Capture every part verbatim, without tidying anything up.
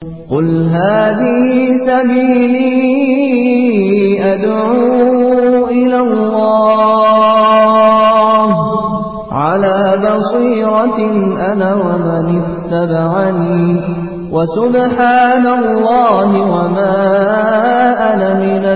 قل هذه سبيلي أدعو إلى الله على بصيرة أنا ومن اتبعني وسبحان الله وما أنا من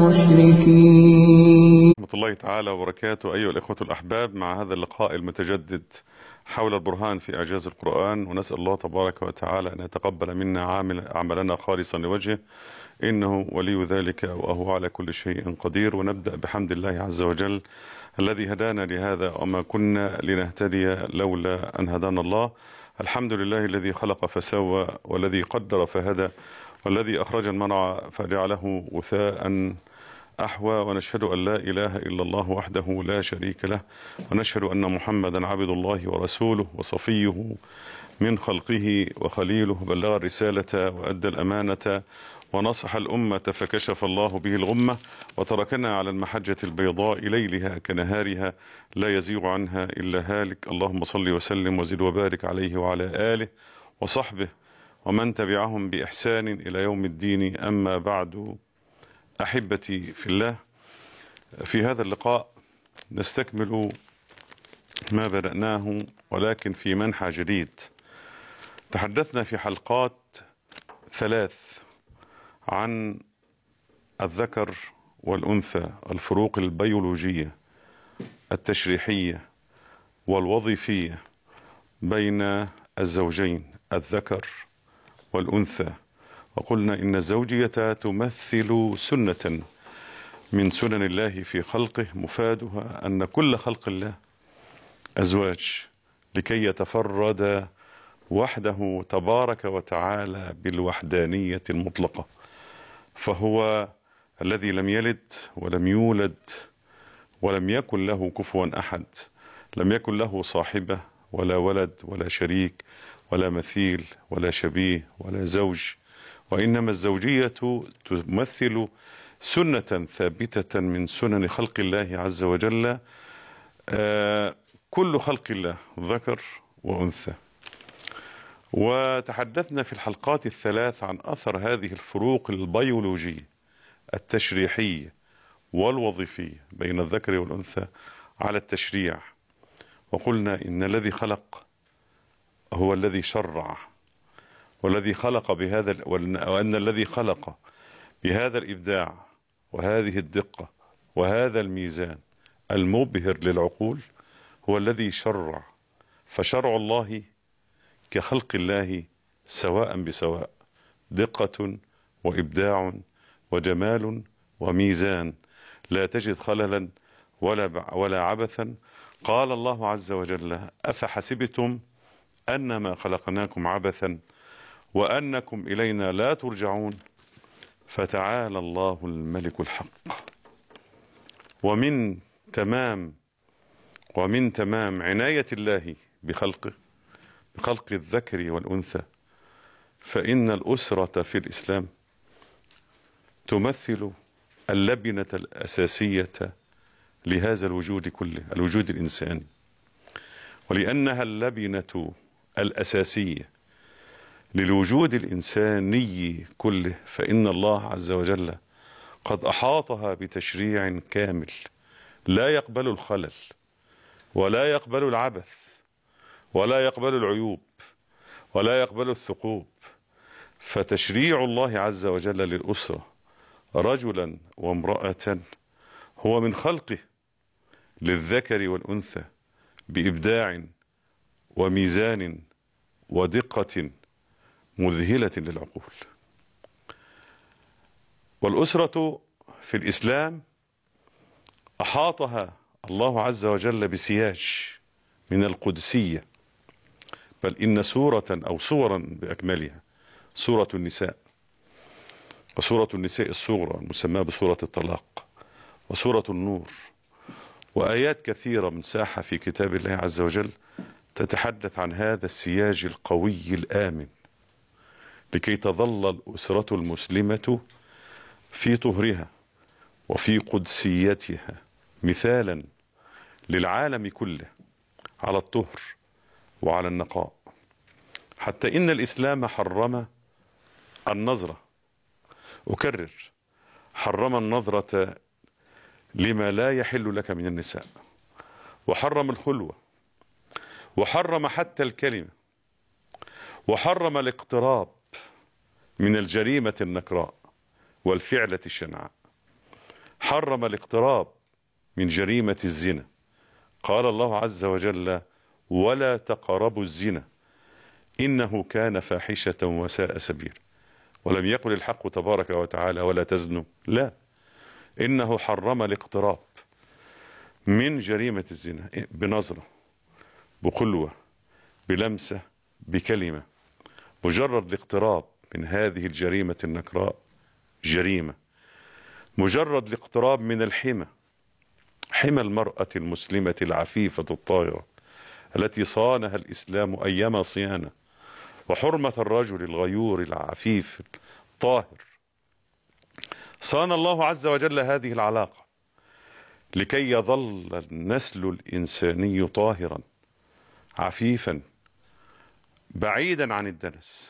المشركين. ورحمة الله تعالى وبركاته. أيها الإخوة الأحباب، مع هذا اللقاء المتجدد حول البرهان في إعجاز القرآن، ونسأل الله تبارك وتعالى أن يتقبل منا عامل أعمالنا خالصا لوجهه، إنه ولي ذلك وهو على كل شيء قدير. ونبدأ بحمد الله عز وجل الذي هدانا لهذا وما كنا لنهتدي لولا أن هدانا الله. الحمد لله الذي خلق فسوى، والذي قدر فهدى، والذي أخرج المرعى فجعله غثاء أحوى. ونشهد أن لا إله إلا الله وحده لا شريك له، ونشهد أن محمدا عبد الله ورسوله وصفيه من خلقه وخليله، بلغ الرسالة وأدى الأمانة ونصح الأمة فكشف الله به الغمة، وتركنا على المحجة البيضاء ليلها كنهارها لا يزيغ عنها إلا هالك. اللهم صل وسلم وزد وبارك عليه وعلى آله وصحبه ومن تبعهم بإحسان إلى يوم الدين. أما بعد، أحبتي في الله، في هذا اللقاء نستكمل ما بدأناه ولكن في منحى جديد. تحدثنا في حلقات ثلاث عن الذكر والأنثى، الفروق البيولوجية التشريحية والوظيفية بين الزوجين الذكر والأنثى، وقلنا إن الزوجية تمثل سنة من سنن الله في خلقه، مفادها أن كل خلق الله أزواج لكي يتفرد وحده تبارك وتعالى بالوحدانية المطلقة، فهو الذي لم يلد ولم يولد ولم يكن له كفوا أحد، لم يكن له صاحبة ولا ولد ولا شريك ولا مثيل ولا شبيه ولا زوج، وإنما الزوجية تمثل سنة ثابتة من سنن خلق الله عز وجل، آه كل خلق الله ذكر وأنثى. وتحدثنا في الحلقات الثلاث عن أثر هذه الفروق البيولوجية التشريحية والوظيفية بين الذكر والأنثى على التشريع، وقلنا إن الذي خلق هو الذي شرع، والذي خلق بهذا، وأن الذي خلق بهذا الإبداع وهذه الدقة وهذا الميزان المبهر للعقول هو الذي شرع. فشرع الله كخلق الله سواء بسواء، دقة وإبداع وجمال وميزان، لا تجد خللا ولا ولا عبثا. قال الله عز وجل: أفحسبتم أنما خلقناكم عبثا وأنكم إلينا لا ترجعون، فتعالى الله الملك الحق. ومن تمام ومن تمام عناية الله بخلقه، بخلق الذكر والأنثى، فإن الأسرة في الإسلام تمثل اللبنة الأساسية لهذا الوجود كله، الوجود الإنساني. ولأنها اللبنة الأساسية للوجود الإنساني كله، فإن الله عز وجل قد أحاطها بتشريع كامل لا يقبل الخلل ولا يقبل العبث ولا يقبل العيوب ولا يقبل الثقوب. فتشريع الله عز وجل للأسرة رجلا وامرأة هو من خلقه للذكر والأنثى بإبداع وميزان ودقة مذهلة للعقول. والأسرة في الإسلام أحاطها الله عز وجل بسياج من القدسية، بل إن سورة أو صورا بأكملها سورة النساء، وسورة النساء الصغرى المسماة بسورة الطلاق، وسورة النور، وآيات كثيرة من ساحة في كتاب الله عز وجل تتحدث عن هذا السياج القوي الآمن، لكي تظل الأسرة المسلمة في طهرها وفي قدسيتها مثالا للعالم كله على الطهر وعلى النقاء. حتى إن الإسلام حرم النظرة، أكرر، حرم النظرة لما لا يحل لك من النساء، وحرم الخلوة، وحرم حتى الكلمة، وحرم الاقتراب من الجريمة النكراء والفعلة الشنعاء، حرم الاقتراب من جريمة الزنا. قال الله عز وجل: ولا تقربوا الزنا إنه كان فاحشة وساء سبيلا. ولم يقل الحق تبارك وتعالى ولا تزنوا، لا، إنه حرم الاقتراب من جريمة الزنا بنظرة، بخلوة، بلمسة، بكلمة. مجرد الاقتراب من هذه الجريمة النكراء جريمة. مجرد الاقتراب من الحمى، حمى المرأة المسلمة العفيفة الطاهرة التي صانها الإسلام أيما صيانة، وحرمة الرجل الغيور العفيف الطاهر، صان الله عز وجل هذه العلاقة لكي يظل النسل الإنساني طاهرا عفيفا بعيدا عن الدنس.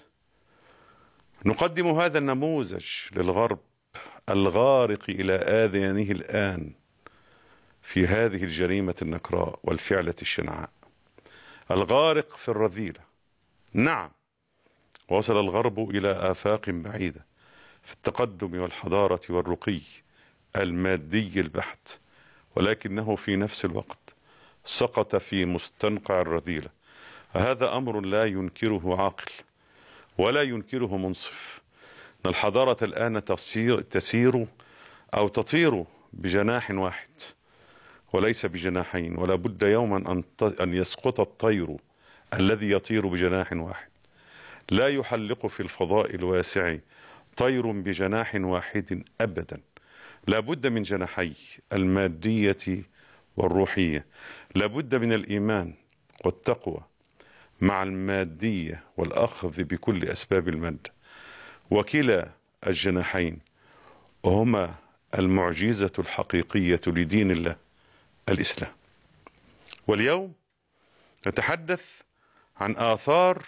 نقدم هذا النموذج للغرب الغارق إلى آذانه الآن في هذه الجريمة النكراء والفعلة الشنعاء، الغارق في الرذيلة. نعم، وصل الغرب إلى آفاق بعيدة في التقدم والحضارة والرقي المادي البحت، ولكنه في نفس الوقت سقط في مستنقع الرذيلة. هذا أمر لا ينكره عاقل ولا ينكره منصف. أن الحضارة الآن تسير, تسير أو تطير بجناح واحد وليس بجناحين، ولا بد يوما أن يسقط الطير الذي يطير بجناح واحد. لا يحلق في الفضاء الواسع طير بجناح واحد أبدا. لا بد من جناحي المادية والروحية، لا بد من الإيمان والتقوى مع المادية والأخذ بكل أسباب المادة، وكلا الجناحين هما المعجزة الحقيقية لدين الله الإسلام. واليوم نتحدث عن آثار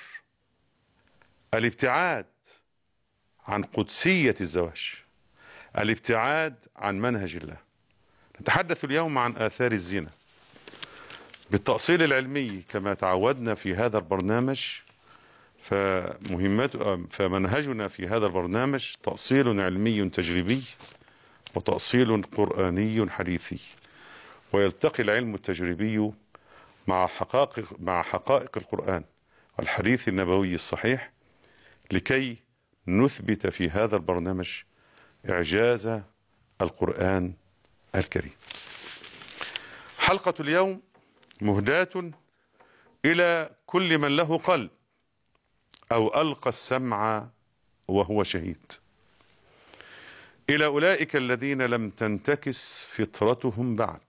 الابتعاد عن قدسية الزواج، الابتعاد عن منهج الله. نتحدث اليوم عن آثار الزنا بالتأصيل العلمي كما تعودنا في هذا البرنامج. فمهمات فمنهجنا في هذا البرنامج تأصيل علمي تجريبي وتأصيل قرآني حديثي، ويلتقي العلم التجريبي مع حقائق مع حقائق القرآن والحديث النبوي الصحيح لكي نثبت في هذا البرنامج إعجاز القرآن الكريم. حلقة اليوم مهداة إلى كل من له قلب أو ألقى السمع وهو شهيد، إلى أولئك الذين لم تنتكس فطرتهم بعد،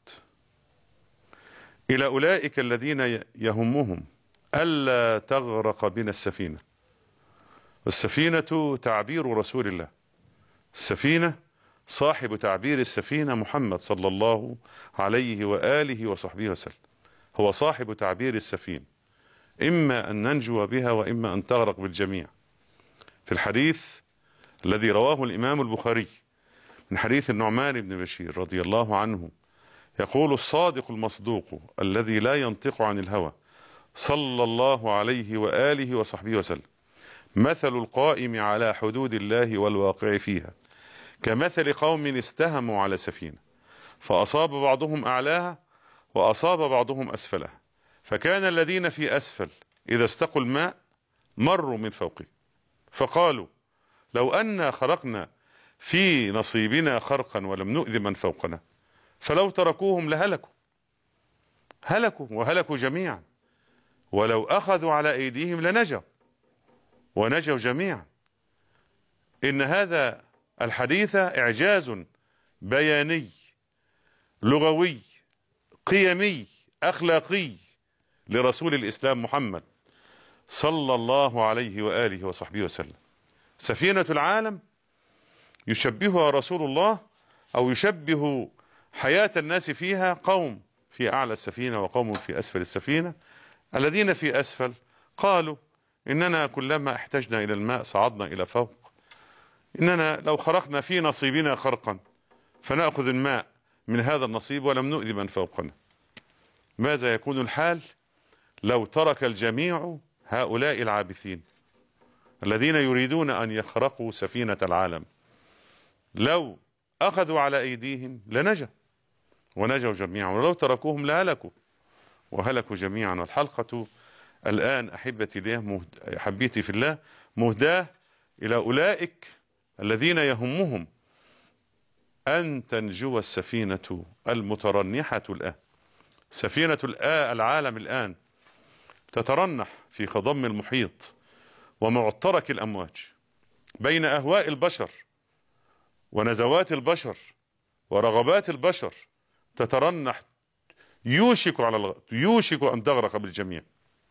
إلى أولئك الذين يهمهم ألا تغرق بنا السفينة. السفينة تعبير رسول الله، السفينة صاحب تعبير السفينة محمد صلى الله عليه وآله وصحبه وسلم، هو صاحب تعبير السفينة، إما أن ننجو بها وإما أن تغرق بالجميع. في الحديث الذي رواه الإمام البخاري من حديث النعمان بن بشير رضي الله عنه يقول الصادق المصدوق الذي لا ينطق عن الهوى صلى الله عليه وآله وصحبه وسلم: مثل القائم على حدود الله والواقع فيها كمثل قوم استهموا على سفينة فأصاب بعضهم أعلاها وأصاب بعضهم أسفلها، فكان الذين في أسفل إذا استقوا الماء مروا من فوقه فقالوا لو أن خرقنا في نصيبنا خرقا ولم نؤذ من فوقنا فلو تركوهم لهلكوا، هلكوا وهلكوا جميعا، ولو أخذوا على أيديهم لنجوا ونجوا جميعا. إن هذا الحديث إعجاز بياني لغوي قيمي أخلاقي لرسول الإسلام محمد صلى الله عليه وآله وصحبه وسلم. سفينة العالم يشبهها رسول الله أو يشبه حياة الناس فيها قوم في أعلى السفينة وقوم في أسفل السفينة. الذين في أسفل قالوا إننا كلما احتجنا إلى الماء صعدنا إلى فوق إننا لو خرقنا في نصيبنا خرقا فنأخذ الماء من هذا النصيب ولم نؤذي من فوقنا. ماذا يكون الحال لو ترك الجميع هؤلاء العابثين الذين يريدون أن يخرقوا سفينة العالم؟ لو أخذوا على أيديهم لنجا ونجوا جميعا، ولو تركوهم لهلكوا وهلكوا جميعا. والحلقة الآن أحبتي الله حبيتي في الله مهداة إلى أولئك الذين يهمهم أن تنجو السفينة المترنحة الآن. سفينة العالم الآن تترنح في خضم المحيط ومعترك الأمواج بين أهواء البشر ونزوات البشر ورغبات البشر، تترنح يوشك على الغ... يوشك أن تغرق بالجميع.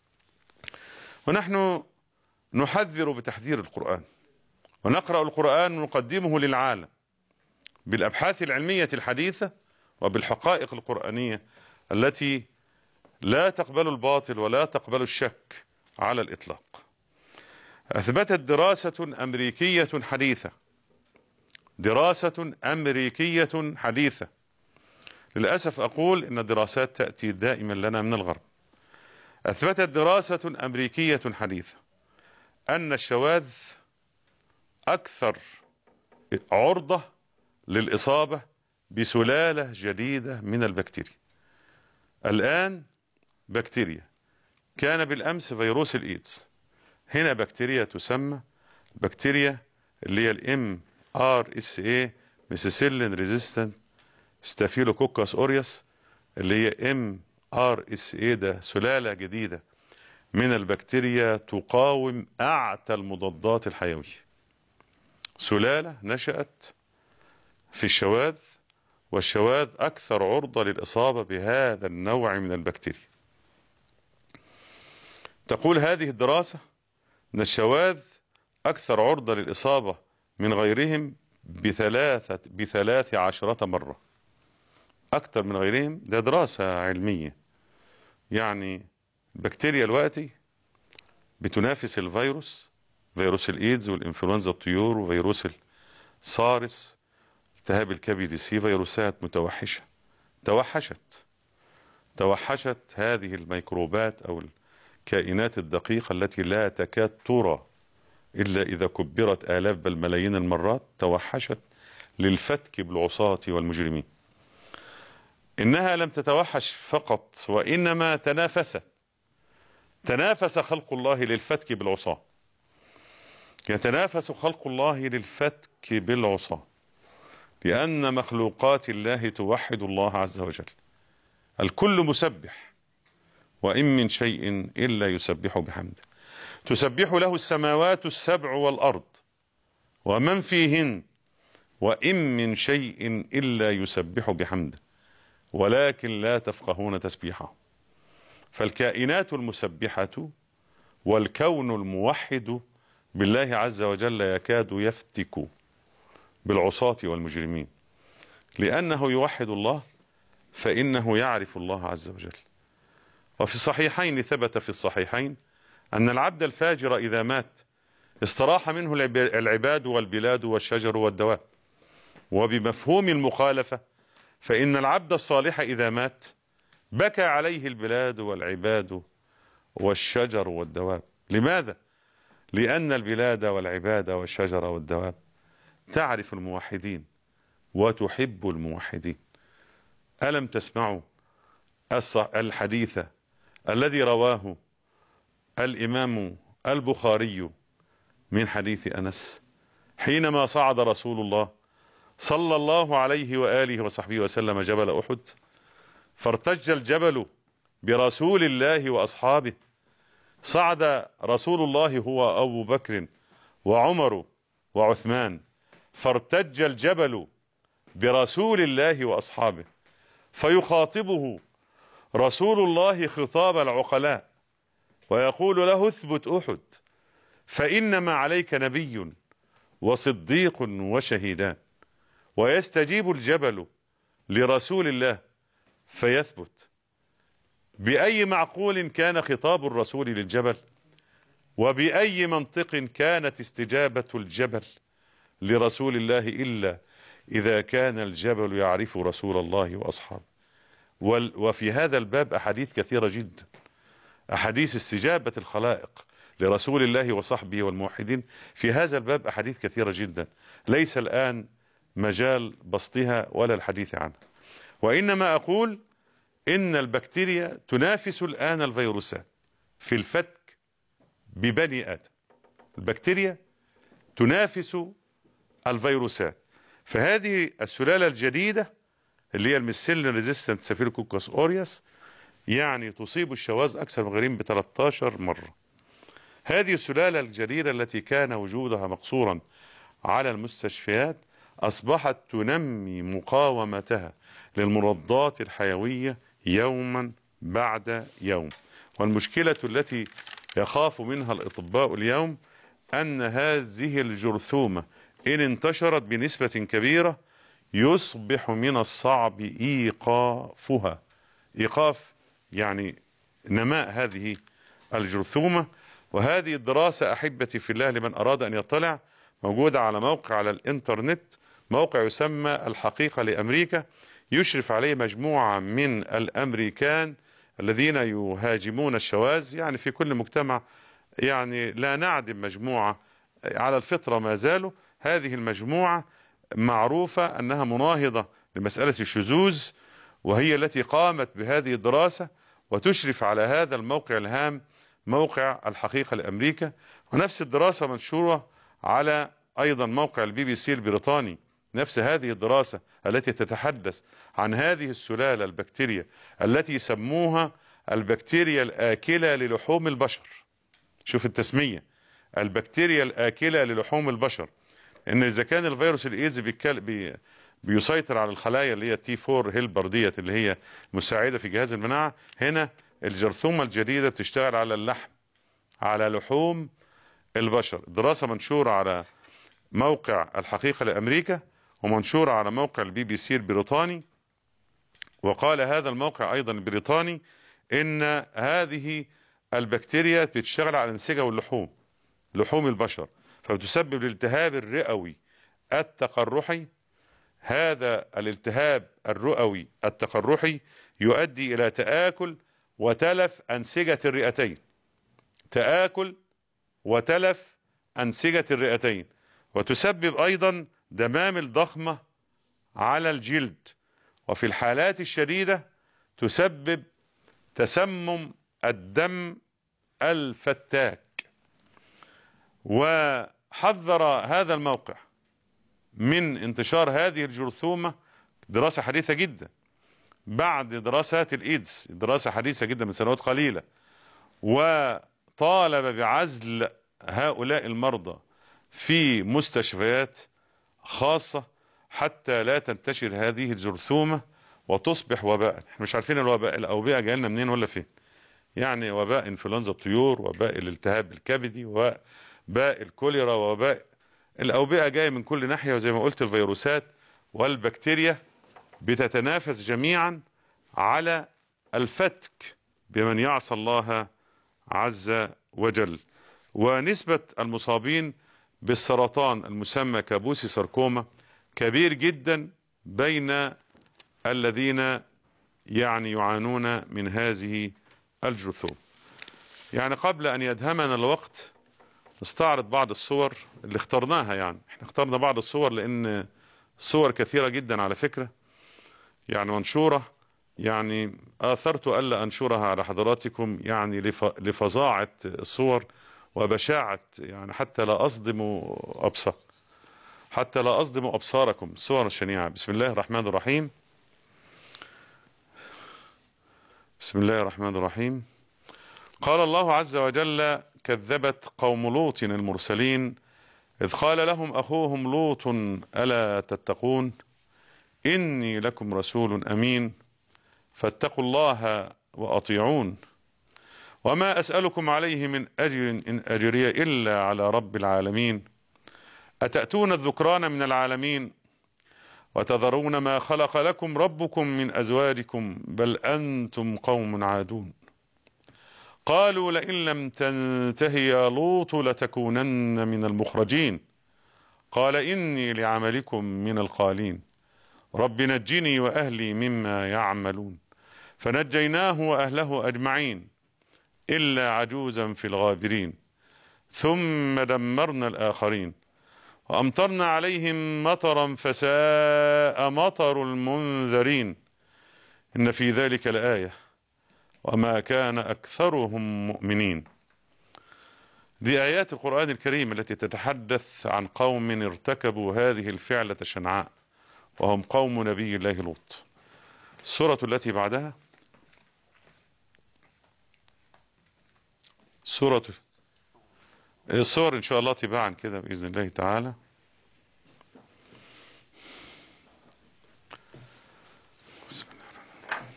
ونحن نحذر بتحذير القرآن، ونقرأ القرآن ونقدمه للعالم بالأبحاث العلمية الحديثة وبالحقائق القرآنية التي لا تقبل الباطل ولا تقبل الشك على الإطلاق. أثبتت دراسة أمريكية حديثة دراسة أمريكية حديثة للأسف أقول إن الدراسات تأتي دائما لنا من الغرب. أثبتت دراسة أمريكية حديثة أن الشواذ أكثر عرضة للإصابة بسلالة جديدة من البكتيريا. الآن بكتيريا، كان بالأمس فيروس الإيدز، هنا بكتيريا تسمى بكتيريا اللي هي الام ار اس اي ميسيسيلين ريزيستنت ستافيلوكوكس اوريوس، اللي هي ام ار اس اي، ده سلالة جديدة من البكتيريا تقاوم أعتى المضادات الحيوية. سلالة نشأت في الشواذ، والشواذ أكثر عرضة للإصابة بهذا النوع من البكتيريا. تقول هذه الدراسة أن الشواذ أكثر عرضة للإصابة من غيرهم بثلاثة بثلاث عشرة مرة، أكثر من غيرهم. ده دراسة علمية. يعني البكتيريا الوقتي بتنافس الفيروس، فيروس الإيدز والإنفلونزا الطيور وفيروس السارس، التهاب الكبد سي، فيروسات متوحشة توحشت توحشت هذه الميكروبات أو الكائنات الدقيقة التي لا تكاد ترى إلا إذا كبرت آلاف بل ملايين المرات، توحشت للفتك بالعصاة والمجرمين. إنها لم تتوحش فقط، وإنما تنافست تنافس خلق الله للفتك بالعصاة، يتنافس خلق الله للفتك بالعصاة، لأن مخلوقات الله توحد الله عز وجل. الكل مسبح، وإن من شيء إلا يسبح بحمده، تسبح له السماوات السبع والأرض ومن فيهن، وإن من شيء إلا يسبح بحمده ولكن لا تفقهون تسبيحه. فالكائنات المسبحة والكون الموحد بالله عز وجل يكاد يفتك بالعصاة والمجرمين، لأنه يوحد الله فإنه يعرف الله عز وجل. وفي الصحيحين ثبت في الصحيحين أن العبد الفاجر إذا مات استراح منه العباد والبلاد والشجر والدواب. وبمفهوم المخالفة فإن العبد الصالح إذا مات بكى عليه البلاد والعباد والشجر والدواب. لماذا؟ لأن البلاد والعباد والشجر والدواب تعرف الموحدين وتحب الموحدين. ألم تسمعوا الحديث الذي رواه الإمام البخاري من حديث أنس حينما صعد رسول الله صلى الله عليه وآله وصحبه وسلم جبل أحد، فارتج الجبل برسول الله وأصحابه، صعد رسول الله هو أبو بكر وعمر وعثمان، فارتج الجبل برسول الله وأصحابه، فيخاطبه رسول الله خطاب العقلاء ويقول له اثبت أحد فإنما عليك نبي وصديق وشهيدان. ويستجيب الجبل لرسول الله فيثبت. بأي معقول كان خطاب الرسول للجبل؟ وبأي منطق كانت استجابة الجبل لرسول الله إلا إذا كان الجبل يعرف رسول الله وأصحابه. وفي هذا الباب أحاديث كثيرة جدا، أحاديث استجابة الخلائق لرسول الله وصحبه والموحدين، في هذا الباب أحاديث كثيرة جدا ليس الآن مجال بسطها ولا الحديث عنها. وإنما أقول إن البكتيريا تنافس الآن الفيروسات في الفتك ببني آدم. البكتيريا تنافس الفيروسات، فهذه السلالة الجديدة اللي هي الميسيلين ريزيستنت ستافيلوكوكس اوريوس يعني تصيب الشواذ أكثر من غريم ب ثلاثة عشر مرة. هذه السلالة الجديدة التي كان وجودها مقصورا على المستشفيات أصبحت تنمي مقاومتها للمضادات الحيوية يوما بعد يوم. والمشكلة التي يخاف منها الأطباء اليوم أن هذه الجرثومة إن انتشرت بنسبة كبيرة يصبح من الصعب إيقافها. إيقاف يعني نماء هذه الجرثومة. وهذه الدراسة أحبتي في الله لمن أراد أن يطلع موجودة على موقع على الإنترنت، موقع يسمى الحقيقة لأمريكا، يشرف عليه مجموعة من الأمريكان الذين يهاجمون الشواذ. يعني في كل مجتمع يعني لا نعدم مجموعة على الفطرة ما زالوا. هذه المجموعة معروفة أنها مناهضة لمسألة الشذوذ، وهي التي قامت بهذه الدراسة وتشرف على هذا الموقع الهام موقع الحقيقة لأمريكا. ونفس الدراسة منشورة على أيضا موقع البي بي سي البريطاني، نفس هذه الدراسة التي تتحدث عن هذه السلالة البكتيريا التي يسموها البكتيريا الآكلة للحوم البشر. شوف التسمية، البكتيريا الآكلة للحوم البشر. إن إذا كان الفيروس الإيدز بي بيسيطر على الخلايا اللي هي تي أربعة هيلبر ديت اللي هي مساعدة في جهاز المناعة، هنا الجرثومة الجديدة بتشتغل على اللحم، على لحوم البشر. الدراسة منشورة على موقع الحقيقة لأمريكا ومنشورة على موقع البي بي سي البريطاني. وقال هذا الموقع أيضا البريطاني إن هذه البكتيريا بتشتغل على الأنسجة واللحوم، لحوم البشر، فبتسبب الالتهاب الرئوي التقرحي. هذا الالتهاب الرئوي التقرحي يؤدي إلى تآكل وتلف أنسجة الرئتين، تآكل وتلف أنسجة الرئتين، وتسبب أيضا دمامل ضخمة على الجلد، وفي الحالات الشديدة تسبب تسمم الدم الفتاك. وحذر هذا الموقع من انتشار هذه الجرثومة، دراسة حديثة جدا بعد دراسات الإيدز، دراسة حديثة جدا من سنوات قليلة، وطالب بعزل هؤلاء المرضى في مستشفيات خاصة حتى لا تنتشر هذه الجرثومة وتصبح وباء. احنا مش عارفين الوباء الأوبئة جاي لنا منين ولا فين، يعني وباء انفلونزا الطيور، وباء الالتهاب الكبدي، وباء الكوليرا، وباء الأوبئة جاية من كل ناحية. وزي ما قلت الفيروسات والبكتيريا بتتنافس جميعا على الفتك بمن يعصى الله عز وجل. ونسبة المصابين بالسرطان المسمى كابوسي ساركوما كبير جدا بين الذين يعني يعانون من هذه الجرثومة. يعني قبل أن يدهمنا الوقت نستعرض بعض الصور اللي اخترناها. يعني احنا اخترنا بعض الصور لأن صور كثيرة جدا على فكرة يعني منشورة، يعني آثرت ألا أنشرها على حضراتكم يعني لفظاعة الصور وبشاعة، يعني حتى لا أصدم أبصار حتى لا أصدم أبصاركم. صور شنيعة. بسم الله الرحمن الرحيم. بسم الله الرحمن الرحيم. قال الله عز وجل: كذبت قوم لوط المرسلين إذ قال لهم أخوهم لوط ألا تتقون إني لكم رسول أمين فاتقوا الله وأطيعون وما أسألكم عليه من أجر إن أجري إلا على رب العالمين أتأتون الذكران من العالمين وتذرون ما خلق لكم ربكم من أزواجكم بل أنتم قوم عادون قالوا لئن لم تنته يا لوط لتكونن من المخرجين قال إني لعملكم من القالين رب نجني وأهلي مما يعملون فنجيناه وأهله أجمعين إلا عجوزا في الغابرين ثم دمرنا الآخرين وأمطرنا عليهم مطرا فساء مطر المنذرين إن في ذلك لآية وما كان أكثرهم مؤمنين. دي آيات القرآن الكريم التي تتحدث عن قوم ارتكبوا هذه الفعلة الشنعاء وهم قوم نبي الله لوط. السورة التي بعدها سورة الصور إن شاء الله تباعا كده بإذن الله تعالى. بسم الله الرحمن الرحيم.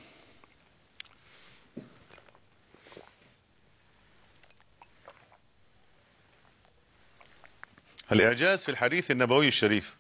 الإعجاز في الحديث النبوي الشريف.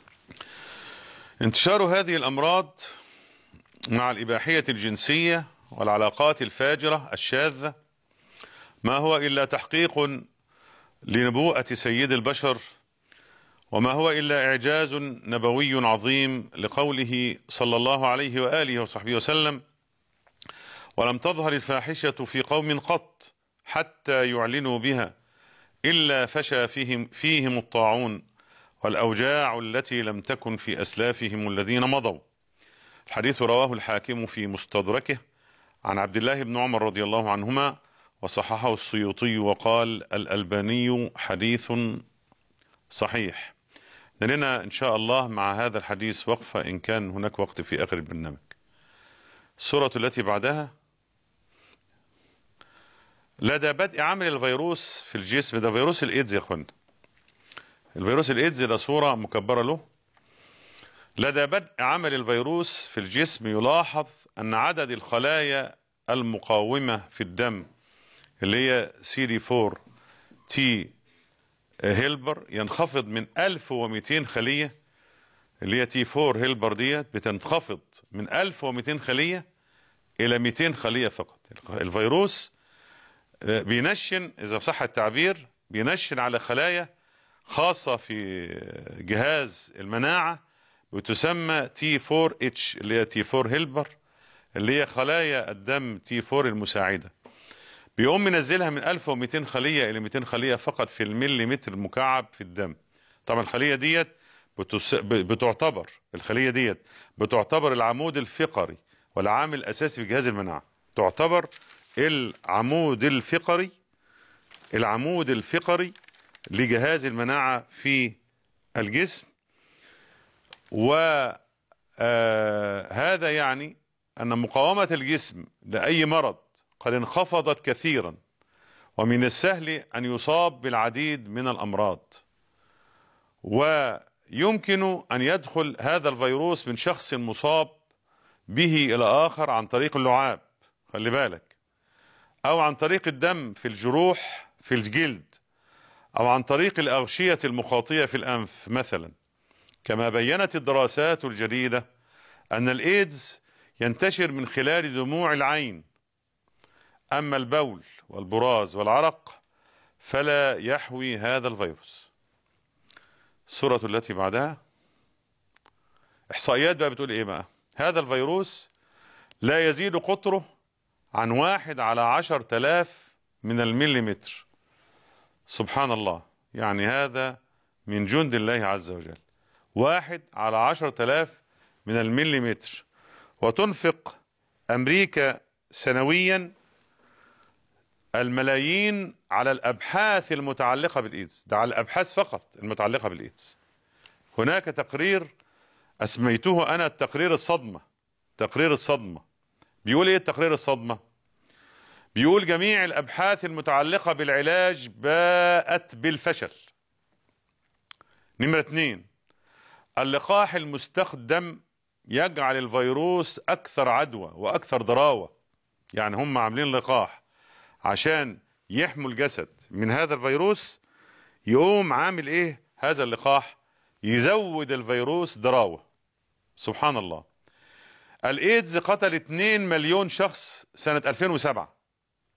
انتشار هذه الأمراض مع الإباحية الجنسية والعلاقات الفاجرة الشاذة ما هو إلا تحقيق لنبوءة سيد البشر، وما هو إلا إعجاز نبوي عظيم لقوله صلى الله عليه وآله وصحبه وسلم: ولم تظهر الفاحشة في قوم قط حتى يعلنوا بها إلا فشى فيهم, فيهم الطاعون والأوجاع التي لم تكن في أسلافهم الذين مضوا. الحديث رواه الحاكم في مستدركه عن عبد الله بن عمر رضي الله عنهما، وصححه السيوطي وقال الألباني حديث صحيح. لنا إن شاء الله مع هذا الحديث وقفة إن كان هناك وقت في آخر البرنامج. السورة التي بعدها: لدى بدء عمل الفيروس في الجسم، ده فيروس الإيدز يا أخوانا، الفيروس الإيدز ده صورة مكبرة له. لدى بدء عمل الفيروس في الجسم يلاحظ أن عدد الخلايا المقاومة في الدم اللي هي سي دي فور تي هيلبر ينخفض من ألف ومئتين خلية، اللي هي تي فور هيلبر ديت بتنخفض من ألف ومئتين خلية إلى مئتين خلية فقط. الفيروس بينشن، إذا صح التعبير، بينشن على خلايا خاصة في جهاز المناعة بتسمى تي فور اتش اللي هي تي فور هيلبر، اللي هي خلايا الدم تي فور المساعدة. بيقوم منزلها من ألف ومئتين خلية إلى مئتين خلية فقط في المليمتر المكعب في الدم. طبعا الخلية ديت بتس... بتعتبر الخلية ديت بتعتبر العمود الفقري والعامل الأساسي في جهاز المناعة. تعتبر العمود الفقري العمود الفقري لجهاز المناعة في الجسم. وهذا آه يعني أن مقاومة الجسم لأي مرض قد انخفضت كثيرا، ومن السهل أن يصاب بالعديد من الأمراض، ويمكن أن يدخل هذا الفيروس من شخص مصاب به إلى آخر عن طريق اللعاب، خلي بالك، أو عن طريق الدم في الجروح في الجلد، أو عن طريق الأغشية المخاطية في الأنف مثلا. كما بيّنت الدراسات الجديدة أن الإيدز ينتشر من خلال دموع العين، أما البول والبراز والعرق فلا يحوي هذا الفيروس. السورة التي بعدها إحصائيات بقى بتقول إيه بقى؟ هذا الفيروس لا يزيد قطره عن واحد على عشر تلاف من المليمتر. سبحان الله، يعني هذا من جند الله عز وجل، واحد على عشر تلاف من المليمتر. وتنفق أمريكا سنويا الملايين على الأبحاث المتعلقة بالإيدز، ده على الأبحاث فقط المتعلقة بالإيدز. هناك تقرير أسميته أنا التقرير الصدمة، تقرير الصدمة. بيقول إيه التقرير الصدمة؟ بيقول جميع الأبحاث المتعلقة بالعلاج باءت بالفشل. نمرة اتنين، اللقاح المستخدم يجعل الفيروس أكثر عدوى وأكثر ضراوة. يعني هم عاملين لقاح عشان يحموا الجسد من هذا الفيروس، يقوم عامل إيه هذا اللقاح؟ يزود الفيروس ضراوة. سبحان الله. الإيدز قتل اتنين مليون شخص سنة ألفين وسبعة،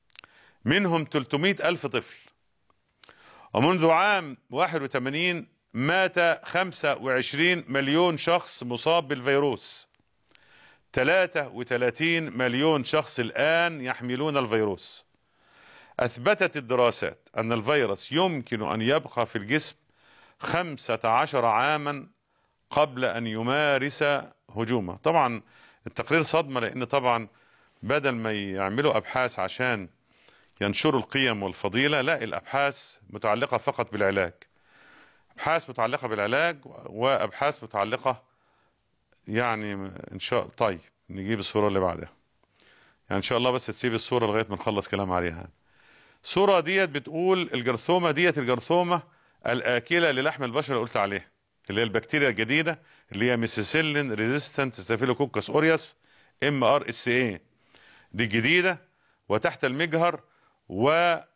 منهم ثلاثمئة ألف طفل، ومنذ عام واحد وثمانين مات خمسة وعشرين مليون شخص مصاب بالفيروس، ثلاثة وثلاثين مليون شخص الآن يحملون الفيروس. أثبتت الدراسات أن الفيروس يمكن أن يبقى في الجسم خمسة عشر عاما قبل أن يمارس هجومه. طبعا التقرير صدمة، لأن طبعا بدل ما يعملوا أبحاث عشان ينشروا القيم والفضيلة، لا، الأبحاث متعلقة فقط بالعلاج، أبحاث متعلقة بالعلاج وأبحاث متعلقة يعني إن شاء طيب نجيب الصورة اللي بعدها، يعني إن شاء الله بس تسيب الصورة لغاية ما نخلص كلام عليها. الصورة ديت بتقول الجرثومة ديت الجرثومة الآكلة للحم البشر اللي قلت عليها، اللي هي البكتيريا الجديدة اللي هي ميسيسيلين ريزيستنت ستافيلوكوكس اوريوس ام ار اس اي، دي الجديدة وتحت المجهر. و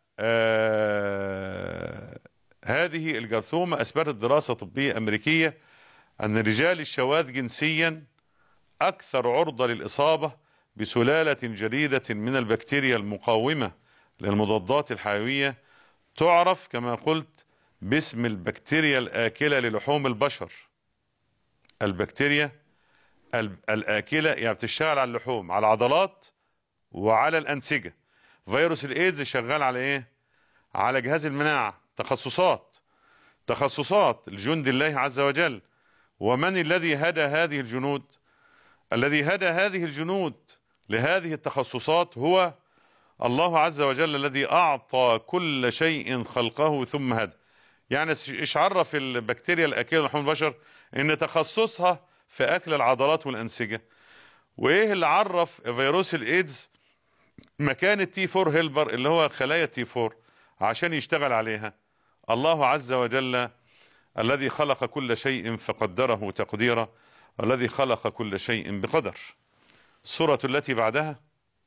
آه هذه الجرثومة أثبتت دراسة طبية أمريكية أن الرجال الشواذ جنسيا أكثر عرضة للإصابة بسلالة جديدة من البكتيريا المقاومة للمضادات الحيوية، تعرف كما قلت باسم البكتيريا الآكلة للحوم البشر. البكتيريا الآكلة يعني بتشتغل على اللحوم، على العضلات وعلى الأنسجة. فيروس الإيدز شغال على إيه؟ على جهاز المناعة. تخصصات تخصصات الجند الله عز وجل. ومن الذي هدى هذه الجنود؟ الذي هدى هذه الجنود لهذه التخصصات هو الله عز وجل، الذي أعطى كل شيء خلقه ثم هدى. يعني ايش عرف البكتيريا الآكلة لحوم البشر؟ ان تخصصها في أكل العضلات والأنسجة. وايه اللي عرف فيروس الإيدز مكان التي فور هيلبر اللي هو خلايا التي فور عشان يشتغل عليها؟ الله عز وجل الذي خلق كل شيء فقدره تقديرا، الذي خلق كل شيء بقدر. الصورة التي بعدها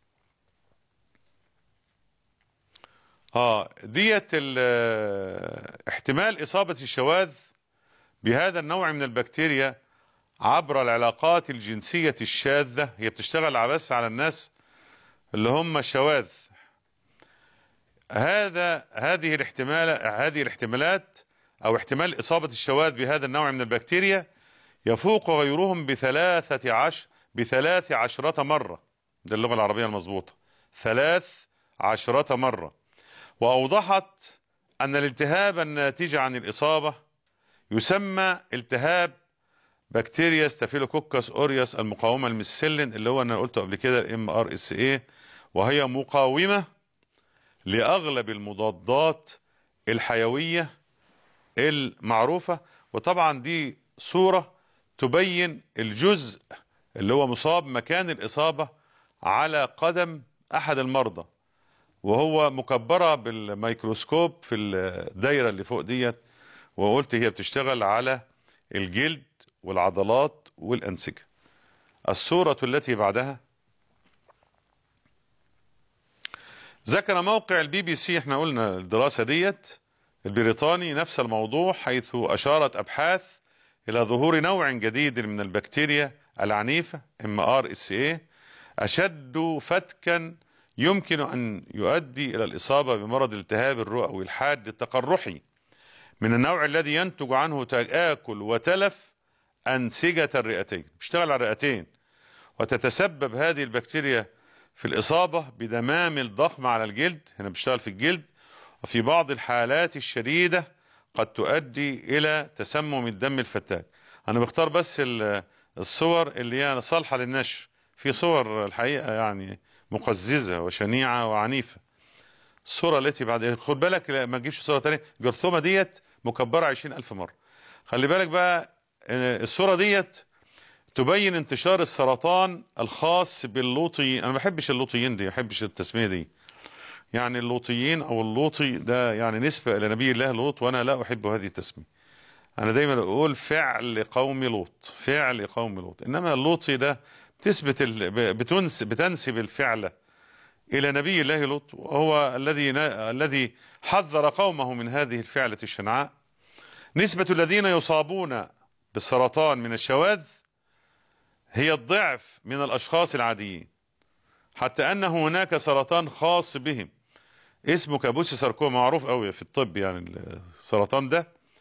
اه ديت احتمال إصابة الشواذ بهذا النوع من البكتيريا عبر العلاقات الجنسية الشاذة. هي بتشتغل بس على الناس اللي هم الشواذ. هذا هذه الاحتمال هذه الاحتمالات او احتمال إصابة الشواذ بهذا النوع من البكتيريا يفوق غيرهم بثلاثة عشر بثلاث عشرة مرة. ده اللغة العربية المضبوطة، ثلاث عشرة مرة. وأوضحت أن الالتهاب الناتج عن الإصابة يسمى التهاب بكتيريا ستافيلوكوكس اوريوس المقاومة للميسيسيلين، اللي هو أنا قلته قبل كده الام ار اس اي، وهي مقاومة لأغلب المضادات الحيوية المعروفة. وطبعا دي صورة تبين الجزء اللي هو مصاب مكان الإصابة على قدم أحد المرضى، وهو مكبرة بالميكروسكوب في الدايرة اللي فوق ديت، وقلت هي بتشتغل على الجلد والعضلات والأنسجة. الصورة التي بعدها ذكر موقع البي بي سي، احنا قلنا الدراسة ديت البريطاني نفس الموضوع، حيث أشارت أبحاث إلى ظهور نوع جديد من البكتيريا العنيفة ام ار اس اي أشد فتكا يمكن أن يؤدي إلى الإصابة بمرض الالتهاب الرئوي الحاد التقرحي من النوع الذي ينتج عنه تآكل وتلف أنسجة الرئتين. بيشتغل على الرئتين. وتتسبب هذه البكتيريا في الإصابة بدمامل ضخمة على الجلد، هنا بيشتغل في الجلد، وفي بعض الحالات الشديدة قد تؤدي إلى تسمم الدم الفتاك. أنا بختار بس الصور اللي هي صالحة للنشر، في صور الحقيقة يعني مقززة وشنيعة وعنيفة. الصورة التي بعد خد بالك ما تجيبش صورة تانية، الجرثومة ديت مكبرة عشرين ألف مرة. خلي بالك بقى الصورة ديت تبين انتشار السرطان الخاص باللوطي. أنا ما بحبش اللوطيين دي، ما بحبش التسمية دي، يعني اللوطيين أو اللوطي ده يعني نسبة إلى نبي الله لوط، وأنا لا أحب هذه التسمية. أنا دايما أقول فعل قوم لوط، فعل قوم لوط، إنما اللوطي ده بتثبت بتنسب بتنسب الفعل إلى نبي الله لوط، وهو الذي الذي حذر قومه من هذه الفعلة الشنعاء. نسبة الذين يصابون بالسرطان من الشواذ هي الضعف من الأشخاص العاديين، حتى أن هناك سرطان خاص بهم اسمه كابوسي ساركوما، معروف قوي في الطب، يعني السرطان ده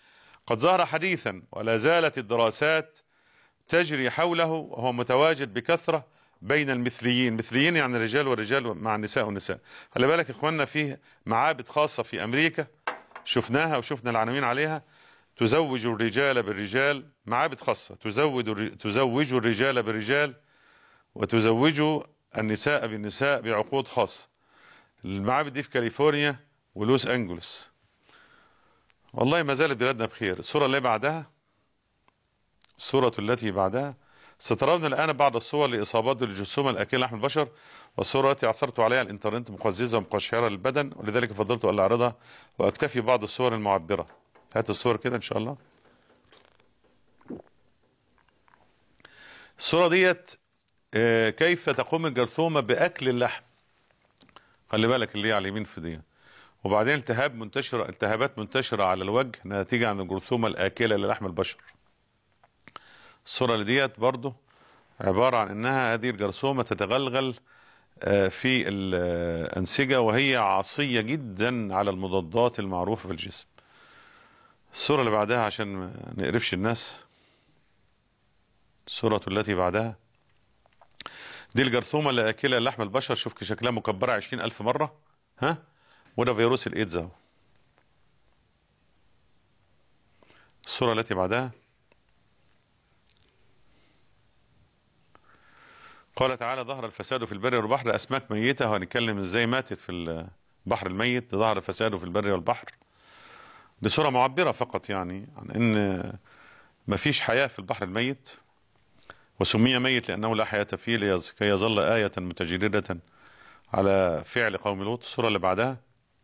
قد ظهر حديثا ولا زالت الدراسات تجري حوله، وهو متواجد بكثرة بين المثليين. مثليين يعني رجال ورجال مع النساء والنساء. خلي بالك يا اخواننا، فيه معابد خاصة في أمريكا شفناها وشفنا العناوين عليها، تزوج الرجال بالرجال. معابد خاصة تزوج تزوج الرجال بالرجال وتزوج النساء بالنساء بعقود خاصة. المعابد دي في كاليفورنيا ولوس أنجلوس. والله ما زالت بلادنا بخير. الصورة اللي بعدها، الصورة التي بعدها، سترون الآن بعض الصور لإصابات الجرثومة الآكلة لحم البشر، والصورة التي عثرت عليها الإنترنت مقززة ومقشرة للبدن، ولذلك فضلت أن أعرضها وأكتفي بعض الصور المعبرة. هات الصور كده إن شاء الله. الصورة ديت آه كيف تقوم الجرثومة بأكل اللحم. خلي بالك اللي هي على اليمين في دي. وبعدين التهاب منتشرة، التهابات منتشرة على الوجه نتيجة عن الجرثومة الآكلة للحم البشر. الصورة اللي ديت برضو عبارة عن انها هذه الجرثومة تتغلغل في الأنسجة، وهي عصية جدا على المضادات المعروفة في الجسم. الصورة اللي بعدها عشان ما نقرفش الناس، الصورة التي بعدها دي الجرثومة اللي آكلة لحم البشر. شوف شكلها مكبرة عشرين ألف مرة. ها، وده فيروس الإيدز اهو. الصورة التي بعدها قال تعالى: ظهر الفساد في البر والبحر. أسماك ميتة، وهنتكلم ازاي ماتت في البحر الميت. ظهر الفساد في البر والبحر. دي صورة معبرة فقط يعني عن ان مفيش حياة في البحر الميت، وسمي ميت لأنه لا حياة فيه كي يظل آية متجردة على فعل قوم لوط. الصورة اللي بعدها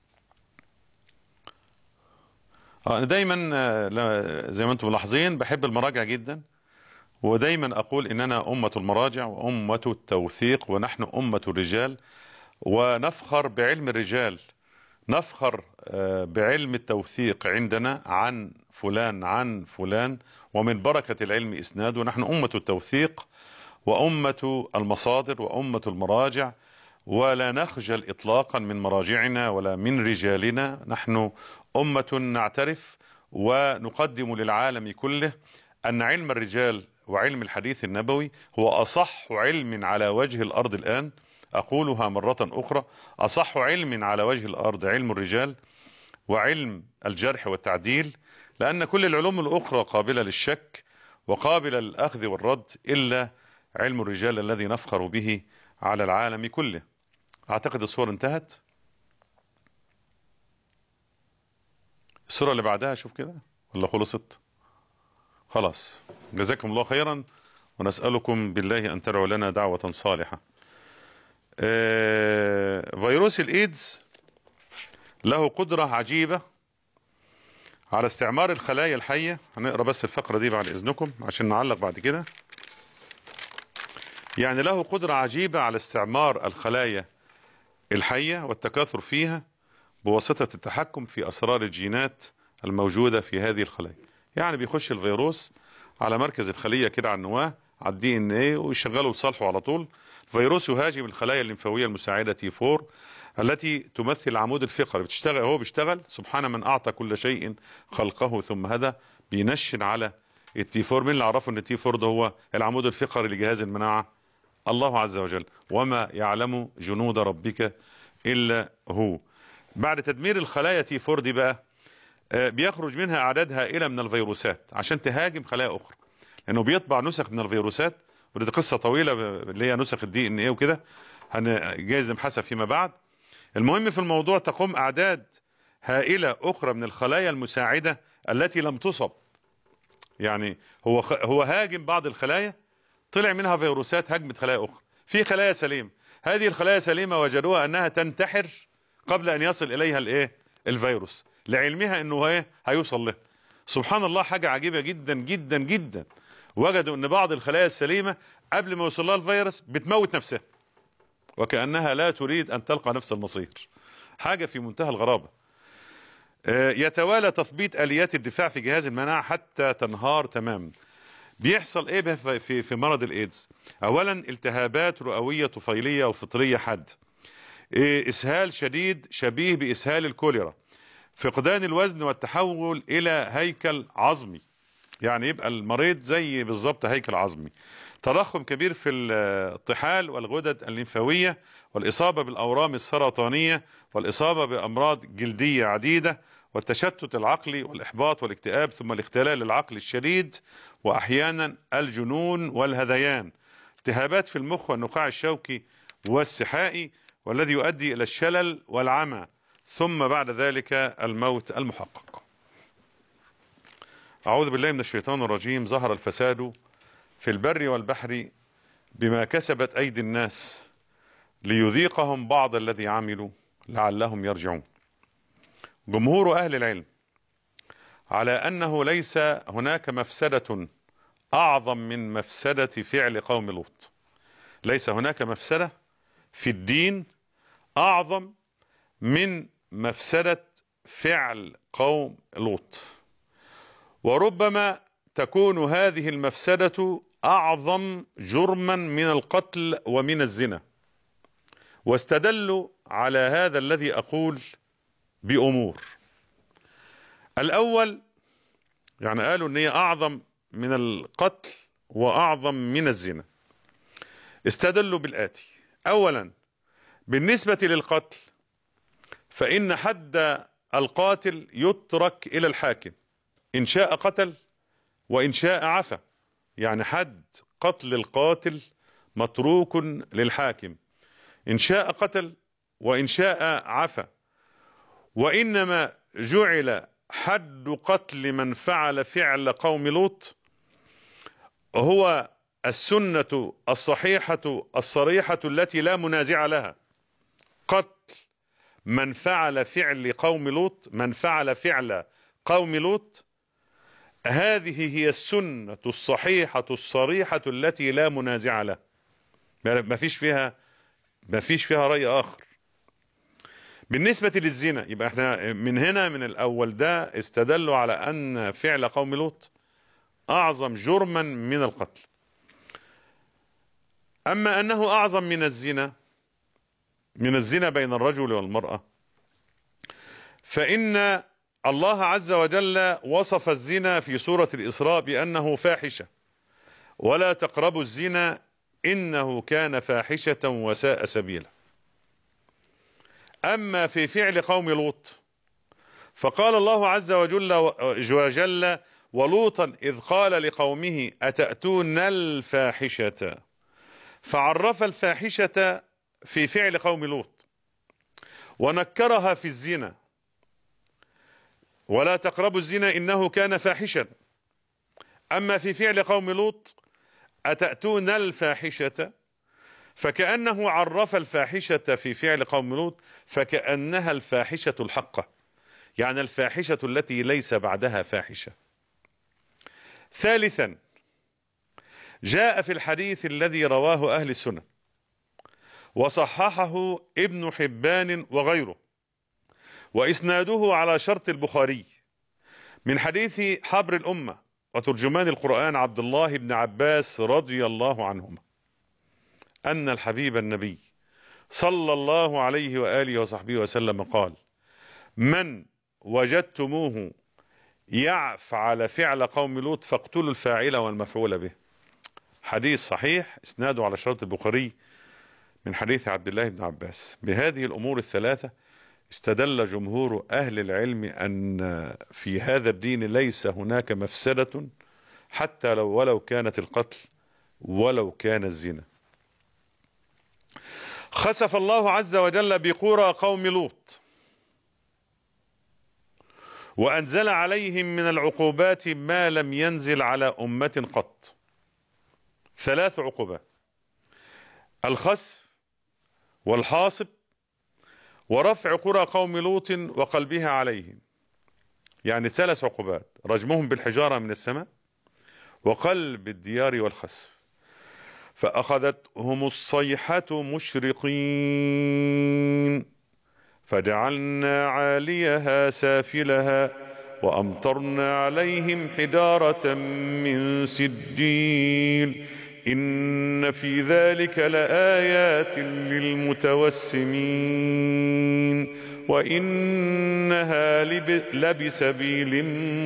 أنا دايما زي ما انتم ملاحظين بحب المراجع جدا، ودايما أقول إننا أمة المراجع وأمة التوثيق، ونحن أمة الرجال، ونفخر بعلم الرجال، نفخر بعلم التوثيق عندنا عن فلان عن فلان، ومن بركة العلم إسناد. ونحن أمة التوثيق وأمة المصادر وأمة المراجع، ولا نخجل إطلاقا من مراجعنا ولا من رجالنا. نحن أمة نعترف ونقدم للعالم كله أن علم الرجال وعلم الحديث النبوي هو أصح علم على وجه الأرض الآن. أقولها مرة أخرى: أصح علم على وجه الأرض علم الرجال وعلم الجرح والتعديل، لأن كل العلوم الأخرى قابلة للشك وقابلة للأخذ والرد إلا علم الرجال الذي نفخر به على العالم كله. أعتقد الصورة انتهت. الصورة اللي بعدها شوف كده ولا خلصت؟ خلاص. جزاكم الله خيرا، ونسألكم بالله أن تدعوا لنا دعوة صالحة. آه فيروس الإيدز له قدرة عجيبة على استعمار الخلايا الحية. هنقرأ بس الفقرة دي بعد إذنكم عشان نعلق بعد كده. يعني له قدرة عجيبة على استعمار الخلايا الحية والتكاثر فيها بواسطة التحكم في أسرار الجينات الموجودة في هذه الخلايا. يعني بيخش الفيروس على مركز الخلية كده على النواة على الدي ان ايه ويشغله لصالحه على طول. الفيروس يهاجم الخلايا الليمفاوية المساعدة تي أربعة التي تمثل العمود الفقري. بتشتغل هو بيشتغل سبحان من أعطى كل شيء خلقه ثم هدى. بينشن على التي أربعة. مين اللي عرفه ان التي أربعة ده هو العمود الفقري لجهاز المناعة؟ الله عز وجل. وما يعلم جنود ربك إلا هو. بعد تدمير الخلايا تي أربعة دي بقى بيخرج منها أعداد هائلة من الفيروسات عشان تهاجم خلايا أخرى، لأنه بيطبع نسخ من الفيروسات، ودي قصة طويلة اللي هي نسخ الدي ان ايه وكده، هنجايز نبحثها فيما بعد. المهم في الموضوع تقوم أعداد هائلة أخرى من الخلايا المساعدة التي لم تصب. يعني هو هو هاجم بعض الخلايا، طلع منها فيروسات هجمت خلايا أخرى. في خلايا سليمة، هذه الخلايا سليمة وجدوها أنها تنتحر قبل أن يصل إليها الإيه؟ الفيروس، لعلمها أنه ايه هيوصل له. سبحان الله، حاجة عجيبة جدا جدا جدا. وجدوا أن بعض الخلايا السليمة قبل ما يوصل لها الفيروس بتموت نفسها وكأنها لا تريد أن تلقى نفس المصير. حاجة في منتهى الغرابة. يتوالى تثبيط آليات الدفاع في جهاز المناعة حتى تنهار تماما. بيحصل ايه في في مرض الايدز؟ اولا التهابات رئوية طفيلية وفطرية حاد، إيه اسهال شديد شبيه باسهال الكوليرا، فقدان الوزن والتحول إلى هيكل عظمي، يعني يبقى المريض زي بالظبط هيكل عظمي. تضخم كبير في الطحال والغدد الليمفاوية، والإصابة بالأورام السرطانية، والإصابة بأمراض جلدية عديدة، والتشتت العقلي والإحباط والاكتئاب، ثم الاختلال العقلي الشديد، وأحيانا الجنون والهذيان، التهابات في المخ والنخاع الشوكي والسحائي، والذي يؤدي إلى الشلل والعمى، ثم بعد ذلك الموت المحقق. أعوذ بالله من الشيطان الرجيم. ظهر الفساد في البر والبحر بما كسبت أيدي الناس ليذيقهم بعض الذي عملوا لعلهم يرجعون. جمهور أهل العلم على أنه ليس هناك مفسدة أعظم من مفسدة فعل قوم لوط. ليس هناك مفسدة في الدين أعظم من مفسدة فعل قوم لوط، وربما تكون هذه المفسدة أعظم جرما من القتل ومن الزنا. واستدلوا على هذا الذي أقول بأمور. الأول، يعني قالوا أن هي أعظم من القتل وأعظم من الزنا. استدلوا بالآتي: أولا، بالنسبة للقتل فإن حد القاتل يترك إلى الحاكم، إن شاء قتل وإن شاء عفى. يعني حد قتل القاتل متروك للحاكم، إن شاء قتل وإن شاء عفى. وإنما جعل حد قتل من فعل فعل قوم لوط هو السنة الصحيحة الصريحة التي لا منازع لها. قتل من فعل فعل قوم لوط، من فعل فعل قوم لوط، هذه هي السنة الصحيحة الصريحة التي لا منازع لها، ما فيش فيها ما فيش فيها رأي آخر. بالنسبة للزنا، يبقى احنا من هنا من الأول ده استدلوا على أن فعل قوم لوط أعظم جرما من القتل. أما أنه أعظم من الزنا، من الزنا بين الرجل والمرأة، فإن الله عز وجل وصف الزنا في سورة الإسراء بأنه فاحشة، ولا تقربوا الزنا إنه كان فاحشة وساء سبيلا. أما في فعل قوم لوط فقال الله عز وجل وجل: ولوطا إذ قال لقومه أتأتون الفاحشة، فعرف الفاحشة في فعل قوم لوط ونكرها في الزنا: ولا تقربوا الزنا إنه كان فاحشة. أما في فعل قوم لوط أتأتون الفاحشة، فكأنه عرف الفاحشة في فعل قوم لوط فكأنها الفاحشة الحقة، يعني الفاحشة التي ليس بعدها فاحشة. ثالثا، جاء في الحديث الذي رواه أهل السنة وصححه ابن حبان وغيره، وإسناده على شرط البخاري، من حديث حبر الأمة وترجمان القرآن عبد الله بن عباس رضي الله عنهما، أن الحبيب النبي صلى الله عليه وآله وصحبه وسلم قال: من وجدتموه يفعل فعل قوم لوط فاقتلوا الفاعل والمفعول به. حديث صحيح اسناده على شرط البخاري من حديث عبد الله بن عباس. بهذه الأمور الثلاثة استدل جمهور أهل العلم أن في هذا الدين ليس هناك مفسدة حتى لو ولو كانت القتل ولو كان الزنا. خسف الله عز وجل بقرى قوم لوط وأنزل عليهم من العقوبات ما لم ينزل على أمة قط. ثلاث عقوبات: الخسف والحاصب ورفع قرى قوم لوط وقلبها عليهم. يعني ثلاث عقوبات: رجمهم بالحجارة من السماء، وقلب الديار، والخسف. فأخذتهم الصيحة مشرقين فجعلنا عاليها سافلها وأمطرنا عليهم حجارة من سجيل إن في ذلك لآيات للمتوسمين وإنها لبسبيل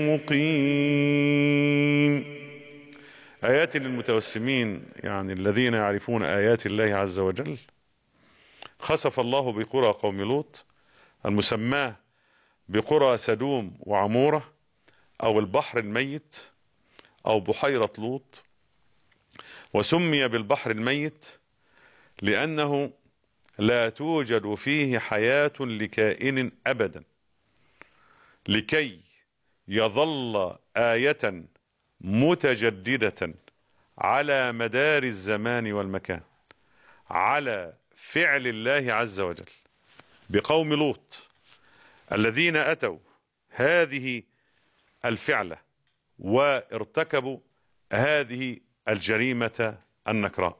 مقيم. آيات للمتوسمين يعني الذين يعرفون آيات الله عز وجل. خسف الله بقرى قوم لوط المسماه بقرى سدوم وعمورة أو البحر الميت أو بحيرة لوط، وسمي بالبحر الميت لأنه لا توجد فيه حياة لكائن أبدا، لكي يظل آية متجددة على مدار الزمان والمكان على فعل الله عز وجل بقوم لوط الذين أتوا هذه الفعلة وارتكبوا هذه الجريمة النكراء.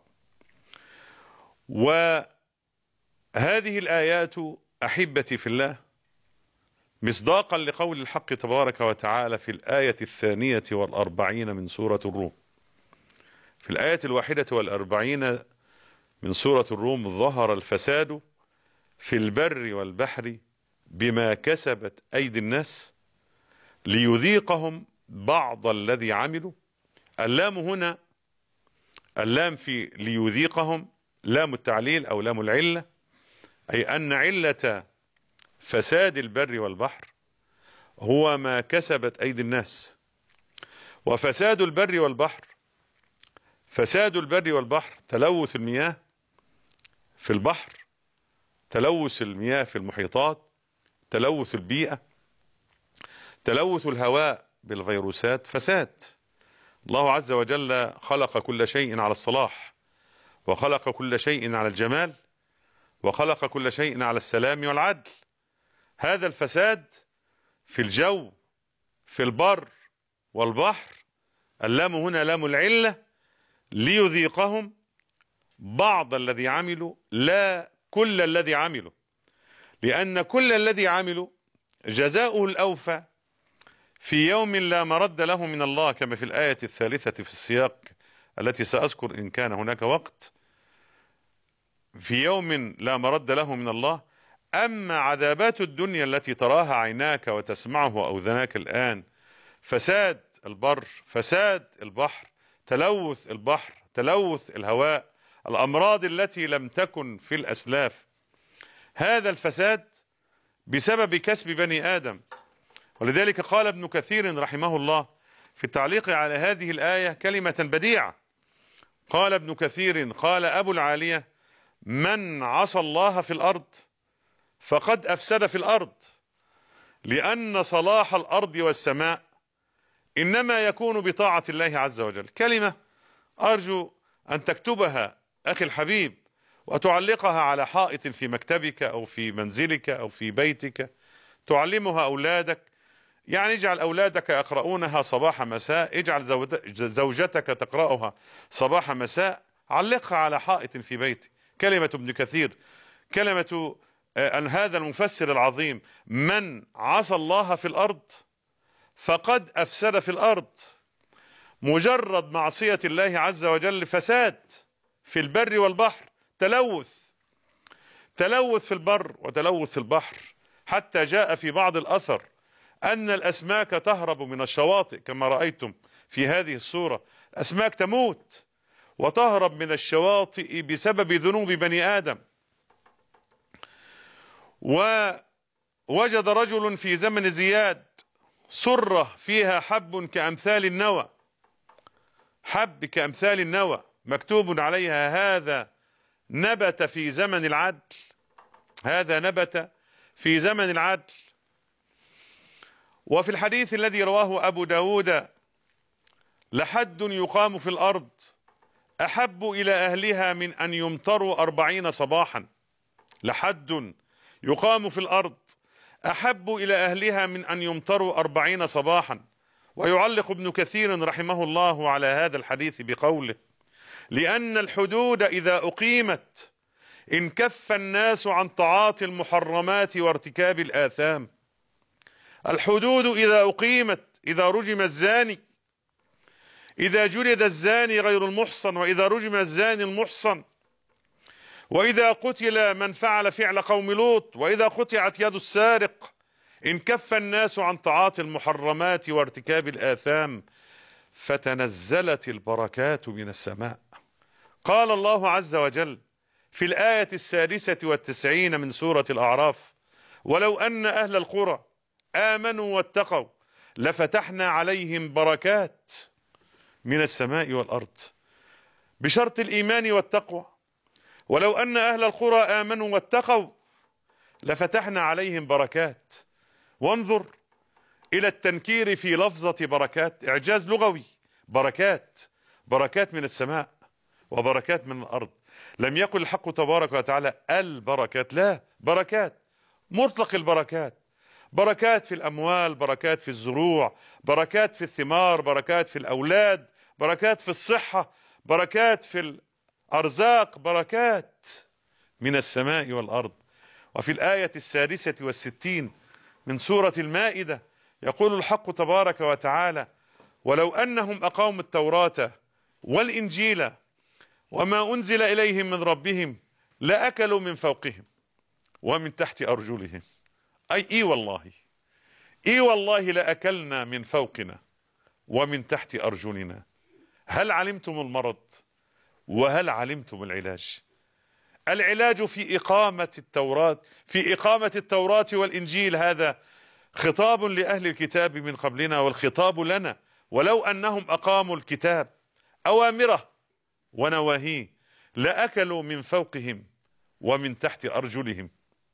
وهذه الآيات أحبتي في الله مصداقا لقول الحق تبارك وتعالى في الآية الثانية والأربعين من سورة الروم. في الآية الواحدة والأربعين من سورة الروم: ظهر الفساد في البر والبحر بما كسبت أيدي الناس ليذيقهم بعض الذي عملوا. اللام هنا، اللام في ليذيقهم لام التعليل أو لام العلة، أي أن علة فساد البر والبحر هو ما كسبت أيدي الناس. وفساد البر والبحر، فساد البر والبحر تلوث المياه في البحر، تلوث المياه في المحيطات، تلوث البيئة، تلوث الهواء بالفيروسات، فساد. الله عز وجل خلق كل شيء على الصلاح، وخلق كل شيء على الجمال، وخلق كل شيء على السلام والعدل. هذا الفساد في الجو، في البر والبحر، اللام هنا لام العلة، ليذيقهم بعض الذي عملوا لا كل الذي عملوا، لأن كل الذي عملوا جزاؤه الأوفى في يوم لا مرد له من الله، كما في الآية الثالثة في السياق التي سأذكر إن كان هناك وقت. في يوم لا مرد له من الله. أما عذابات الدنيا التي تراها عيناك وتسمعه أذناك الآن، فساد البر، فساد البحر، تلوث البحر، تلوث الهواء، الأمراض التي لم تكن في الأسلاف، هذا الفساد بسبب كسب بني آدم. ولذلك قال ابن كثير رحمه الله في التعليق على هذه الآية كلمة بديعة. قال ابن كثير: قال أبو العالية: من عصى الله في الأرض فقد أفسد في الأرض، لأن صلاح الأرض والسماء إنما يكون بطاعة الله عز وجل. كلمة أرجو أن تكتبها أخي الحبيب وتعلقها على حائط في مكتبك أو في منزلك أو في بيتك، تعلمها أولادك. يعني اجعل أولادك يقرؤونها صباح مساء، اجعل زوجتك تقرأها صباح مساء، علقها على حائط في بيتك. كلمة ابن كثير، كلمة أن هذا المفسر العظيم: من عصى الله في الأرض فقد أفسد في الأرض. مجرد معصية الله عز وجل فساد في البر والبحر، تلوث، تلوث في البر وتلوث في البحر، حتى جاء في بعض الأثر أن الأسماك تهرب من الشواطئ كما رأيتم في هذه الصورة. أسماك تموت وتهرب من الشواطئ بسبب ذنوب بني آدم. ووجد رجل في زمن زياد سرة فيها حب كأمثال النوى، حب كأمثال النوى مكتوب عليها: هذا نبت في زمن العدل، هذا نبت في زمن العدل. وفي الحديث الذي رواه أبو داود: لحد يقام في الأرض أحب إلى أهلها من أن يمطروا أربعين صباحا. لحد يقام في الأرض أحب إلى أهلها من أن يمطروا أربعين صباحا. ويعلق ابن كثير رحمه الله على هذا الحديث بقوله: لأن الحدود إذا أقيمت انكف الناس عن تعاطي المحرمات وارتكاب الآثام. الحدود إذا أقيمت، إذا رجم الزاني، إذا جلد الزاني غير المحصن، وإذا رجم الزاني المحصن، وإذا قتل من فعل فعل قوم لوط، وإذا قطعت يد السارق، إن كف الناس عن تعاطي المحرمات وارتكاب الآثام فتنزلت البركات من السماء. قال الله عز وجل في الآية السادسة والتسعين من سورة الأعراف: ولو أن أهل القرى آمنوا واتقوا لفتحنا عليهم بركات من السماء والأرض، بشرط الإيمان والتقوى. ولو أن أهل القرى آمنوا واتقوا لفتحنا عليهم بركات. وانظر إلى التنكير في لفظة بركات، إعجاز لغوي. بركات، بركات من السماء وبركات من الأرض. لم يقل الحق تبارك وتعالى البركات، لا، بركات، مطلق البركات. بركات في الأموال، بركات في الزروع، بركات في الثمار، بركات في الأولاد، بركات في الصحة، بركات في الأرزاق، بركات من السماء والأرض. وفي الآية السادسة والستين من سورة المائدة يقول الحق تبارك وتعالى: ولو أنهم أقاموا التوراة والإنجيل وما أنزل إليهم من ربهم لأكلوا من فوقهم ومن تحت أرجلهم. أي إي والله، إي والله لأكلنا من فوقنا ومن تحت أرجلنا. هل علمتم المرض؟ وهل علمتم العلاج؟ العلاج في إقامة التوراة، في إقامة التوراة والإنجيل. هذا خطاب لأهل الكتاب من قبلنا والخطاب لنا. ولو أنهم أقاموا الكتاب أوامره ونواهيه لأكلوا من فوقهم ومن تحت أرجلهم.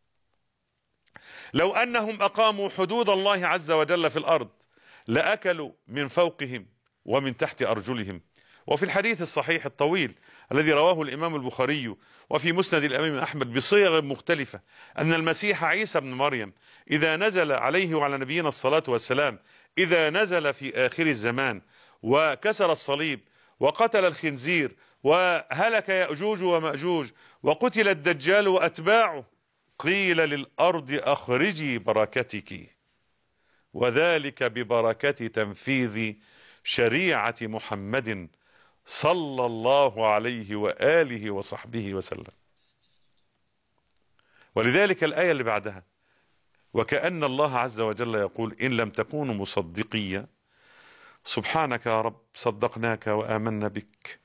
لو أنهم أقاموا حدود الله عز وجل في الأرض لأكلوا من فوقهم ومن تحت أرجلهم. وفي الحديث الصحيح الطويل الذي رواه الإمام البخاري وفي مسند الإمام أحمد بصيغ مختلفة أن المسيح عيسى بن مريم إذا نزل عليه وعلى نبينا الصلاة والسلام، إذا نزل في آخر الزمان وكسر الصليب وقتل الخنزير وهلك يأجوج ومأجوج وقتل الدجال وأتباعه، قيل للأرض أخرجي بركتك، وذلك ببركة تنفيذ شريعة محمد صلى الله عليه وآله وصحبه وسلم. ولذلك الآية اللي بعدها: وكأن الله عز وجل يقول إن لم تكونوا مصدقيا سبحانك يا رب صدقناك وآمنا بك.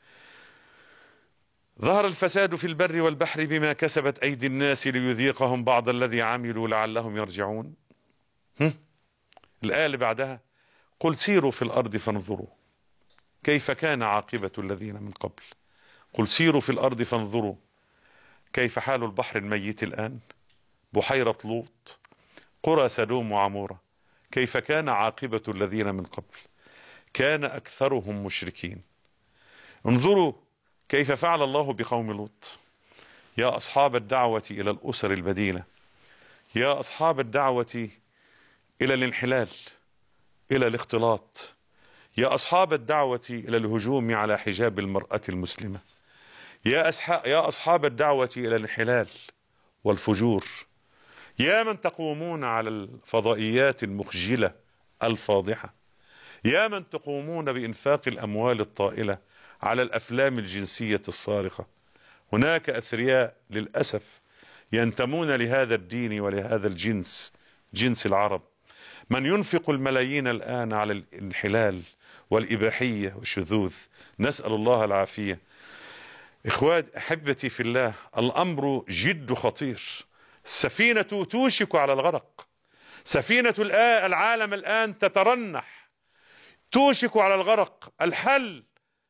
ظهر الفساد في البر والبحر بما كسبت أيدي الناس ليذيقهم بعض الذي عملوا لعلهم يرجعون. هم؟ الآية اللي بعدها: قل سيروا في الأرض فانظروا كيف كان عاقبة الذين من قبل. قل سيروا في الأرض فانظروا كيف حال البحر الميت الآن، بحيرة لوط، قرى سدوم وعمورة، كيف كان عاقبة الذين من قبل، كان أكثرهم مشركين. انظروا كيف فعل الله بقوم لوط. يا أصحاب الدعوة إلى الأسر البديلة، يا أصحاب الدعوة إلى الانحلال، إلى الاختلاط، يا أصحاب الدعوة إلى الهجوم على حجاب المرأة المسلمة، يا أصحاب, يا أصحاب الدعوة إلى الانحلال والفجور، يا من تقومون على الفضائيات المخجلة الفاضحة، يا من تقومون بإنفاق الأموال الطائلة على الأفلام الجنسية الصارخة. هناك أثرياء للأسف ينتمون لهذا الدين ولهذا الجنس، جنس العرب، من ينفق الملايين الآن على الانحلال والإباحية والشذوذ. نسأل الله العافية. إخوات أحبتي في الله، الأمر جد خطير. السفينة توشك على الغرق، سفينة العالم الآن تترنح، توشك على الغرق. الحل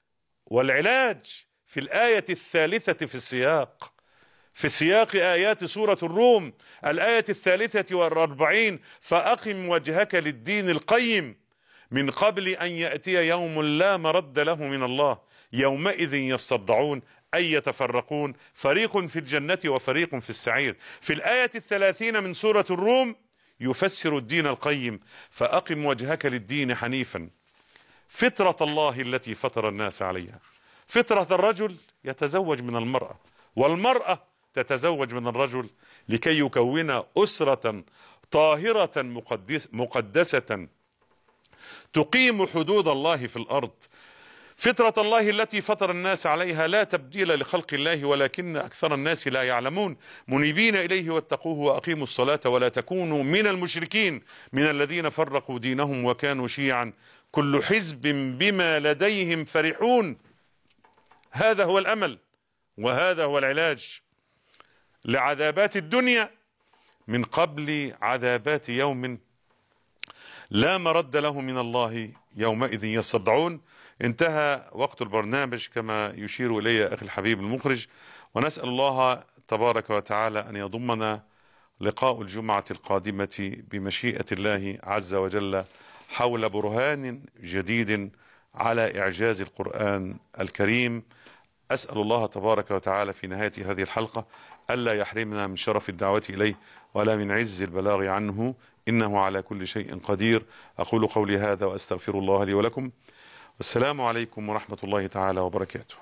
والعلاج في الآية الثالثة في السياق، في سياق آيات سورة الروم، الآية الثالثة والأربعين: فأقم وجهك للدين القيم من قبل أن يأتي يوم لا مرد له من الله يومئذ يصدعون أي يتفرقون فريق في الجنة وفريق في السعير. في الآية الثلاثين من سورة الروم يفسر الدين القيم: فأقم وجهك للدين حنيفا فطرة الله التي فطر الناس عليها. فطرة الرجل يتزوج من المرأة، والمرأة تتزوج من الرجل لكي يكون أسرة طاهرة مقدس مقدسة تقيم حدود الله في الأرض. فطرة الله التي فطر الناس عليها لا تبديل لخلق الله ولكن أكثر الناس لا يعلمون منيبين إليه واتقوه وأقيموا الصلاة ولا تكونوا من المشركين من الذين فرقوا دينهم وكانوا شيعا كل حزب بما لديهم فرحون. هذا هو الأمل وهذا هو العلاج لعذابات الدنيا من قبل عذابات يوم لا مرد له من الله يومئذ يصدعون. انتهى وقت البرنامج كما يشير إلي أخي الحبيب المخرج، ونسأل الله تبارك وتعالى أن يضمنا لقاء الجمعة القادمة بمشيئة الله عز وجل حول برهان جديد على إعجاز القرآن الكريم. أسأل الله تبارك وتعالى في نهاية هذه الحلقة ألا يحرمنا من شرف الدعوة إليه ولا من عز البلاغ عنه، إنه على كل شيء قدير. أقول قولي هذا وأستغفر الله لي ولكم، والسلام عليكم ورحمة الله تعالى وبركاته.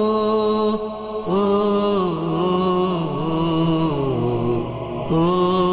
Oh